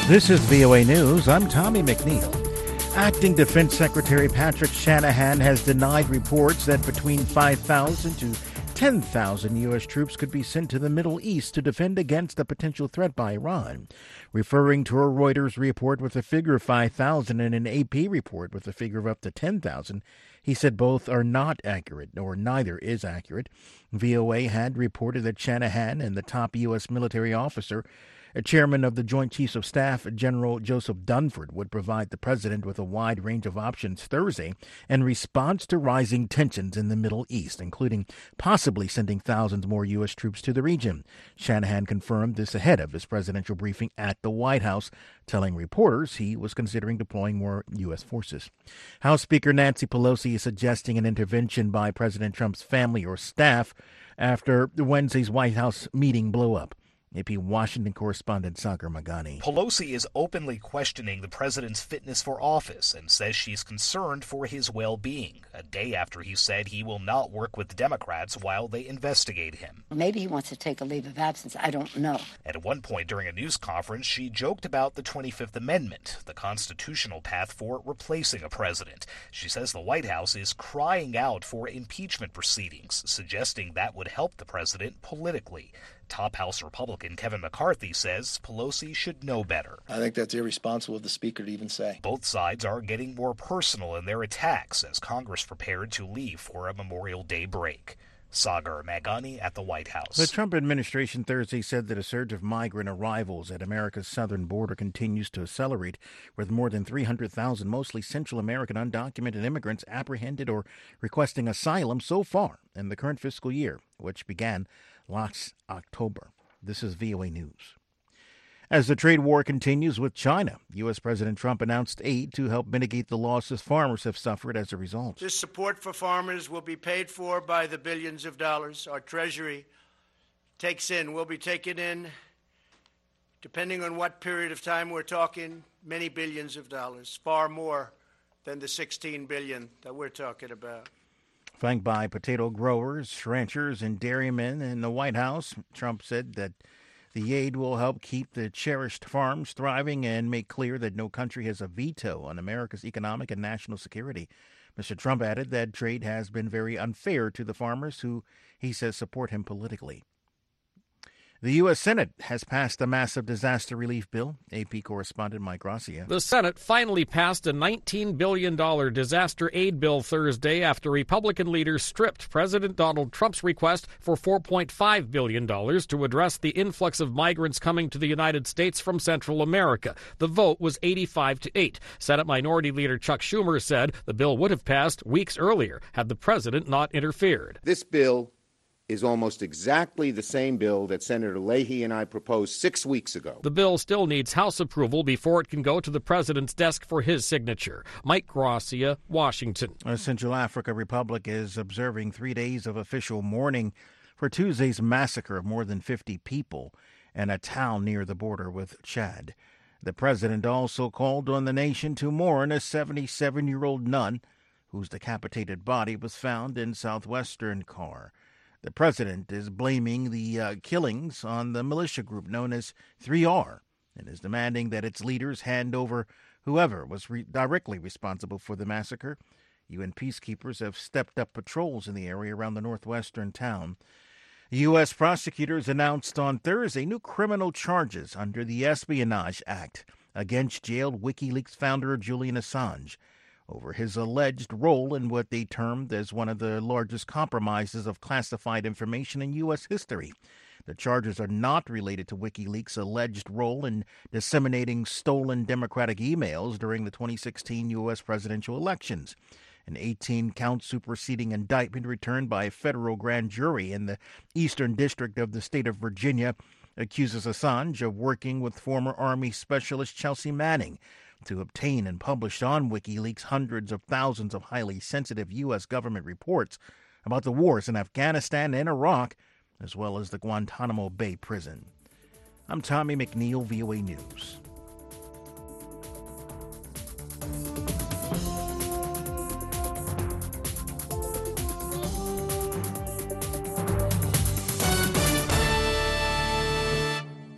This is VOA News. I'm Tommy McNeil. Acting Defense Secretary Patrick Shanahan has denied reports that between 5,000 to 10,000 U.S. troops could be sent to the Middle East to defend against a potential threat by Iran. Referring to a Reuters report with a figure of 5,000 and an AP report with a figure of up to 10,000, he said both are not accurate, or neither is accurate. VOA had reported that Shanahan and the top U.S. military officer, Chairman of the Joint Chiefs of Staff, General Joseph Dunford, would provide the president with a wide range of options Thursday in response to rising tensions in the Middle East, including possibly sending thousands more U.S. troops to the region. Shanahan confirmed this ahead of his presidential briefing at the White House, telling reporters he was considering deploying more U.S. forces. House Speaker Nancy Pelosi is suggesting an intervention by President Trump's family or staff after Wednesday's White House meeting blew up. AP Washington correspondent Sagar Magani. Pelosi is openly questioning the president's fitness for office and says she's concerned for his well-being, a day after he said he will not work with Democrats while they investigate him. Maybe he wants to take a leave of absence. I don't know. At one point during a news conference, she joked about the 25th Amendment, the constitutional path for replacing a president. She says the White House is crying out for impeachment proceedings, suggesting that would help the president politically. Top House Republican Kevin McCarthy says Pelosi should know better. I think that's irresponsible of the speaker to even say. Both sides are getting more personal in their attacks as Congress prepared to leave for a Memorial Day break. Sagar Magani at the White House. The Trump administration Thursday said that a surge of migrant arrivals at America's southern border continues to accelerate, with more than 300,000 mostly Central American undocumented immigrants apprehended or requesting asylum so far in the current fiscal year, which began last October. This is VOA News. As the trade war continues with China, U.S. President Trump announced aid to help mitigate the losses farmers have suffered as a result. This support for farmers will be paid for by the billions of dollars our Treasury takes in. We'll be taking in, depending on what period of time we're talking, many billions of dollars, far more than the $16 billion that we're talking about. Flanked by potato growers, ranchers, and dairymen in the White House, Trump said that the aid will help keep the cherished farms thriving and make clear that no country has a veto on America's economic and national security. Mr. Trump added that trade has been very unfair to the farmers who, he says, support him politically. The U.S. Senate has passed a massive disaster relief bill. AP correspondent Mike Gracia. The Senate finally passed a $19 billion disaster aid bill Thursday after Republican leaders stripped President Donald Trump's request for $4.5 billion to address the influx of migrants coming to the United States from Central America. The vote was 85-8. Senate Minority Leader Chuck Schumer said the bill would have passed weeks earlier had the president not interfered. This bill is almost exactly the same bill that Senator Leahy and I proposed 6 weeks ago. The bill still needs House approval before it can go to the president's desk for his signature. Mike Gracia, Washington. Central Africa Republic is observing 3 days of official mourning for Tuesday's massacre of more than 50 people in a town near the border with Chad. The president also called on the nation to mourn a 77-year-old nun whose decapitated body was found in southwestern Kar. The president is blaming the killings on the militia group known as 3R and is demanding that its leaders hand over whoever was directly responsible for the massacre. UN peacekeepers have stepped up patrols in the area around the northwestern town. U.S. prosecutors announced on Thursday new criminal charges under the Espionage Act against jailed WikiLeaks founder Julian Assange over his alleged role in what they termed as one of the largest compromises of classified information in U.S. history. The charges are not related to WikiLeaks' alleged role in disseminating stolen Democratic emails during the 2016 U.S. presidential elections. An 18-count superseding indictment returned by a federal grand jury in the Eastern District of the state of Virginia accuses Assange of working with former Army Specialist Chelsea Manning to obtain and publish on WikiLeaks hundreds of thousands of highly sensitive U.S. government reports about the wars in Afghanistan and Iraq, as well as the Guantanamo Bay prison. I'm Tommy McNeil, VOA News.